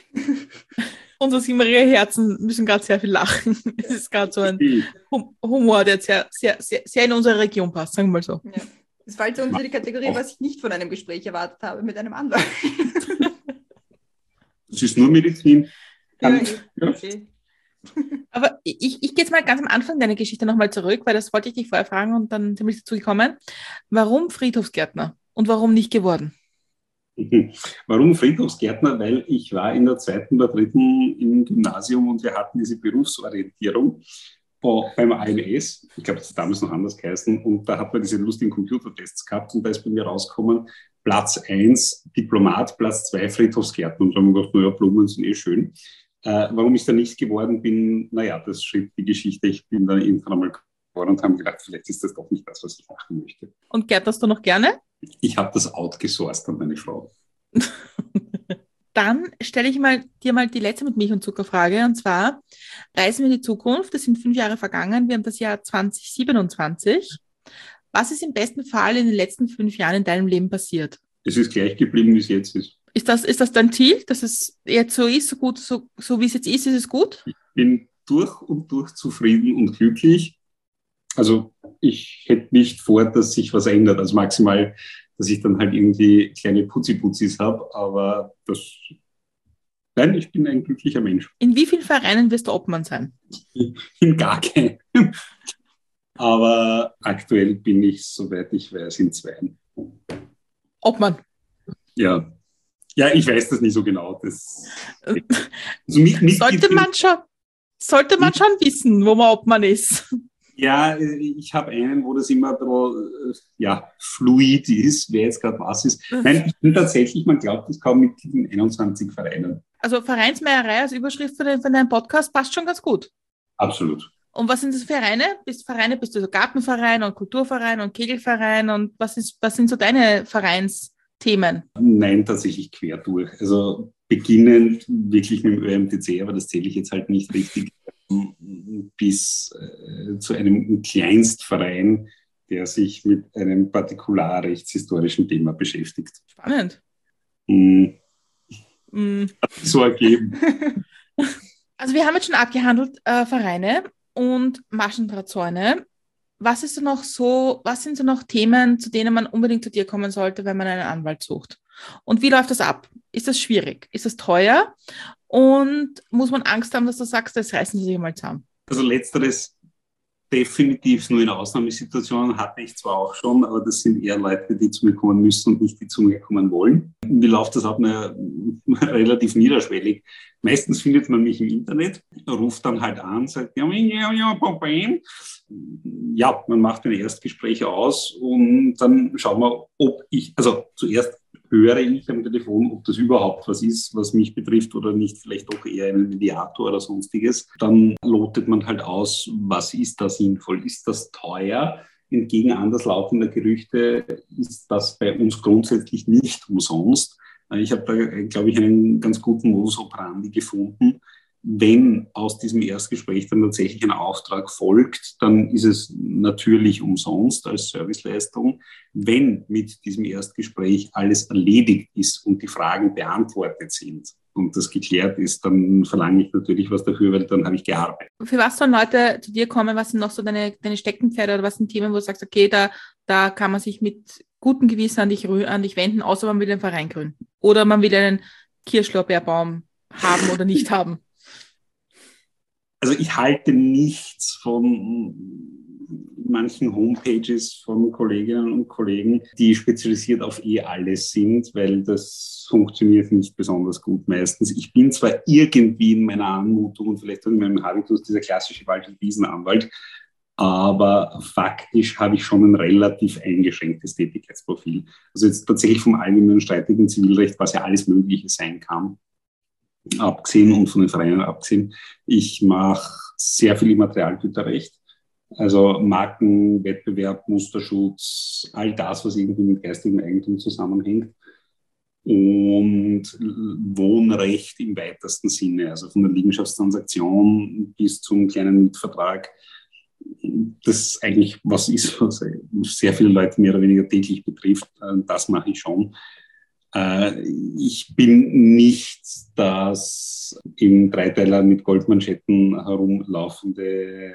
Unsere Simaria-Herzen müssen gerade sehr viel lachen. Es ist gerade so ein Humor, der sehr, sehr, sehr, sehr in unsere Region passt, sagen wir mal so. Ja. Das fällt so unter die Kategorie, was ich nicht von einem Gespräch erwartet habe mit einem Anwalt. Das ist nur Medizin. Ja, okay. Aber ich gehe jetzt mal ganz am Anfang deiner Geschichte nochmal zurück, weil das wollte ich dich vorher fragen und dann bin ich dazu gekommen. Warum Friedhofsgärtner und warum nicht geworden? Warum Friedhofsgärtner? Weil ich war in der 2. oder 3. im Gymnasium und wir hatten diese Berufsorientierung beim AMS. Ich glaube, das hat damals noch anders geheißen. Und da hat man diese lustigen Computertests gehabt und da ist bei mir rausgekommen, Platz 1 Diplomat, Platz 2 Friedhofsgärtner. Und da haben wir gedacht, naja, Blumen sind eh schön. Warum ich da nicht geworden bin, naja, das schrieb die Geschichte. Ich bin dann irgendwann einmal geworden und habe gedacht, vielleicht ist das doch nicht das, was ich machen möchte. Und gärtnerst du noch gerne? Ich habe das outgesourced an meine Frau. Dann stelle ich dir mal die letzte mit Milch und Zucker Frage. Und zwar, reisen wir in die Zukunft. Das sind 5 Jahre vergangen. Wir haben das Jahr 2027. Was ist im besten Fall in den letzten 5 Jahren in deinem Leben passiert? Es ist gleich geblieben, wie es jetzt ist. Ist das dein Ziel, dass es jetzt so ist, so wie es jetzt ist es gut? Ich bin durch und durch zufrieden und glücklich. Also ich hätte nicht vor, dass sich was ändert. Also maximal, dass ich dann halt irgendwie kleine Putzi-Putzis habe. Aber nein, ich bin ein glücklicher Mensch. In wie vielen Vereinen wirst du Obmann sein? In gar keinem. Aber aktuell bin ich, soweit ich weiß, in 2. Obmann. Ja. Ja, ich weiß das nicht so genau. Also sollte man schon wissen, wo man Obmann ist. Ja, ich habe einen, wo das immer ein bisschen fluid ist, wer jetzt gerade was ist. Nein, ich bin tatsächlich, man glaubt es kaum, Mitglied in 21 Vereinen. Also Vereinsmeierei als Überschrift für deinen Podcast passt schon ganz gut. Absolut. Und was sind das für Vereine? Bist du so Gartenverein und Kulturverein und Kegelverein und was sind so deine Vereinsthemen? Nein, tatsächlich quer durch. Also beginnend wirklich mit dem ÖMTC, aber das zähle ich jetzt halt nicht richtig, bis zu einem Kleinstverein, der sich mit einem partikularrechtshistorischen Thema beschäftigt. Spannend. Hat sich so ergeben. Also wir haben jetzt schon abgehandelt Vereine und Maschendrahtzäune. Was sind so noch Themen, zu denen man unbedingt zu dir kommen sollte, wenn man einen Anwalt sucht? Und wie läuft das ab? Ist das schwierig? Ist das teuer? Und muss man Angst haben, dass du sagst, das reißen sie sich mal zusammen? Also letzteres definitiv nur in Ausnahmesituationen hatte ich zwar auch schon, aber das sind eher Leute, die zu mir kommen müssen und nicht die zu mir kommen wollen. Wie läuft das ab? Relativ niederschwellig. Meistens findet man mich im Internet, ruft dann halt an, sagt, Problem. Ja, man macht ein Erstgespräch aus und dann schauen wir, zuerst höre ich am Telefon, ob das überhaupt was ist, was mich betrifft oder nicht, vielleicht doch eher ein Mediator oder sonstiges. Dann lotet man halt aus, was ist da sinnvoll, ist das teuer? Entgegen anderslautender Gerüchte ist das bei uns grundsätzlich nicht umsonst. Ich habe da, glaube ich, einen ganz guten Modus operandi gefunden. Wenn aus diesem Erstgespräch dann tatsächlich ein Auftrag folgt, dann ist es natürlich umsonst als Serviceleistung. Wenn mit diesem Erstgespräch alles erledigt ist und die Fragen beantwortet sind und das geklärt ist, dann verlange ich natürlich was dafür, weil dann habe ich gearbeitet. Für was sollen Leute zu dir kommen? Was sind noch so deine Steckenpferde oder was sind Themen, wo du sagst, okay, da kann man sich mit gutem Gewissen an dich wenden, außer man will einen Verein gründen oder man will einen Kirschlorbeerbaum haben oder nicht haben? Also ich halte nichts von manchen Homepages von Kolleginnen und Kollegen, die spezialisiert auf alles sind, weil das funktioniert nicht besonders gut meistens. Ich bin zwar irgendwie in meiner Anmutung und vielleicht in meinem Habitus dieser klassische Wald- und Wiesenanwalt, aber faktisch habe ich schon ein relativ eingeschränktes Tätigkeitsprofil. Also jetzt tatsächlich vom allgemeinen streitigen Zivilrecht, was ja alles Mögliche sein kann, abgesehen und von den Vereinen abgesehen. Ich mache sehr viel Immaterialgüterrecht, also Marken, Wettbewerb, Musterschutz, all das, was irgendwie mit geistigem Eigentum zusammenhängt. Und Wohnrecht im weitesten Sinne, also von der Liegenschaftstransaktion bis zum kleinen Mietvertrag. Das ist eigentlich was ist, was sehr viele Leute mehr oder weniger täglich betrifft. Das mache ich schon. Ich bin nicht das im Dreiteiler mit Goldmanschetten herumlaufende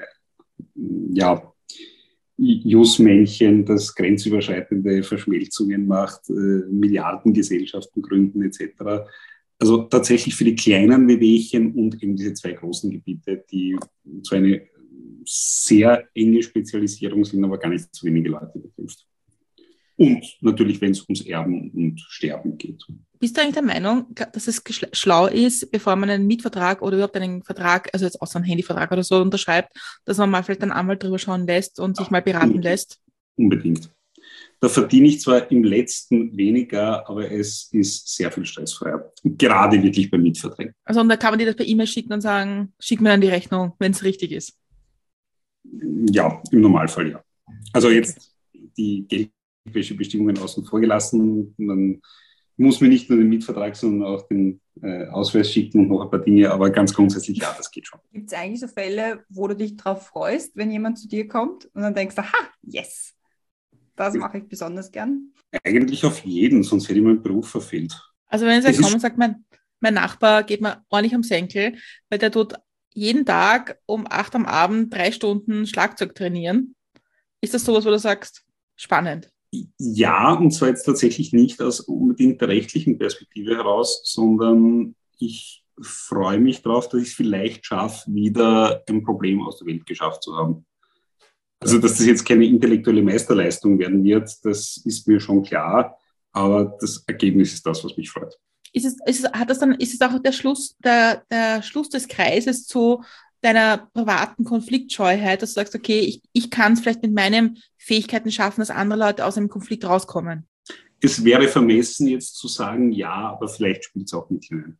Jusmännchen, das grenzüberschreitende Verschmelzungen macht, Milliardengesellschaften gründen etc. Also tatsächlich für die kleinen Wehwehchen und eben diese 2 großen Gebiete, die so eine sehr enge Spezialisierung sind, aber gar nicht so wenige Leute betrifft. Und natürlich, wenn es ums Erben und Sterben geht. Bist du eigentlich der Meinung, dass es schlau ist, bevor man einen Mietvertrag oder überhaupt einen Vertrag, also jetzt außer einen Handyvertrag oder so unterschreibt, dass man mal vielleicht einen Anwalt drüber schauen lässt und sich mal beraten lässt? Unbedingt. Da verdiene ich zwar im letzten weniger, aber es ist sehr viel stressfreier. Gerade wirklich bei Mietverträgen. Also und da kann man dir das per E-Mail schicken und sagen, schick mir dann die Rechnung, wenn es richtig ist. Ja, im Normalfall ja. Also jetzt die Geldwäschebestimmungen außen vor gelassen. Man muss mir nicht nur den Mietvertrag, sondern auch den Ausweis schicken und noch ein paar Dinge. Aber ganz grundsätzlich, ja, das geht schon. Gibt es eigentlich so Fälle, wo du dich drauf freust, wenn jemand zu dir kommt und dann denkst, aha, yes, das mache ich besonders gern? Eigentlich auf jeden, sonst hätte ich meinen Beruf verfehlt. Also wenn jetzt kommt und sagt, mein Nachbar geht mir ordentlich am Senkel, weil der tut jeden Tag um 8 am Abend 3 Stunden Schlagzeug trainieren. Ist das sowas, wo du sagst, spannend? Ja, und zwar jetzt tatsächlich nicht aus unbedingt der rechtlichen Perspektive heraus, sondern ich freue mich darauf, dass ich es vielleicht schaffe, wieder ein Problem aus der Welt geschafft zu haben. Also, dass das jetzt keine intellektuelle Meisterleistung werden wird, das ist mir schon klar, aber das Ergebnis ist das, was mich freut. Ist es auch der Schluss des Kreises zu deiner privaten Konfliktscheuheit, dass du sagst, okay, ich kann es vielleicht mit meinen Fähigkeiten schaffen, dass andere Leute aus einem Konflikt rauskommen? Es wäre vermessen, jetzt zu sagen, ja, aber vielleicht spielt es auch mit hinein.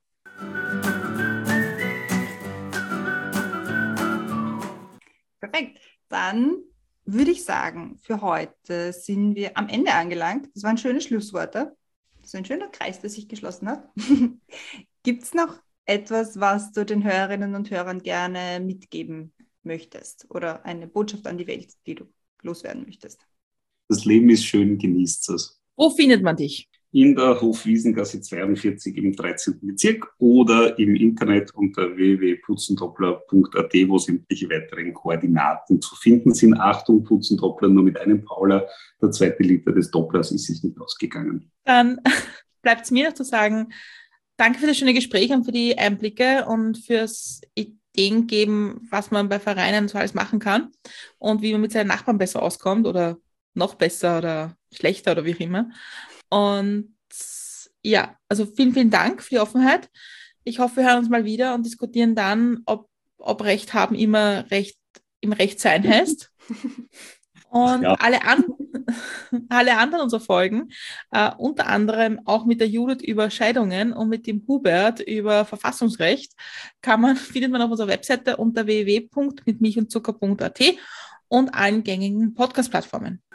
Perfekt. Dann würde ich sagen, für heute sind wir am Ende angelangt. Das waren schöne Schlussworte. Das ist ein schöner Kreis, der sich geschlossen hat. Gibt es noch etwas, was du den Hörerinnen und Hörern gerne mitgeben möchtest oder eine Botschaft an die Welt, die du loswerden möchtest? Das Leben ist schön, genießt es. Wo findet man dich? In der Hofwiesengasse 42 im 13. Bezirk oder im Internet unter www.putzentoppler.at, wo sämtliche weiteren Koordinaten zu finden sind. Achtung, Putzentoppler nur mit einem Pauler. Der 2. Liter des Dopplers ist sich nicht ausgegangen. Dann bleibt es mir noch zu sagen, danke für das schöne Gespräch und für die Einblicke und fürs Ideen geben, was man bei Vereinen so alles machen kann und wie man mit seinen Nachbarn besser auskommt oder noch besser oder schlechter oder wie auch immer. Und ja, also vielen, vielen Dank für die Offenheit. Ich hoffe, wir hören uns mal wieder und diskutieren dann, ob Recht haben immer Recht im Recht sein heißt. Und ja. alle anderen unserer Folgen, unter anderem auch mit der Judith über Scheidungen und mit dem Hubert über Verfassungsrecht, findet man auf unserer Webseite unter www.mitmilchundzucker.at und allen gängigen Podcast-Plattformen.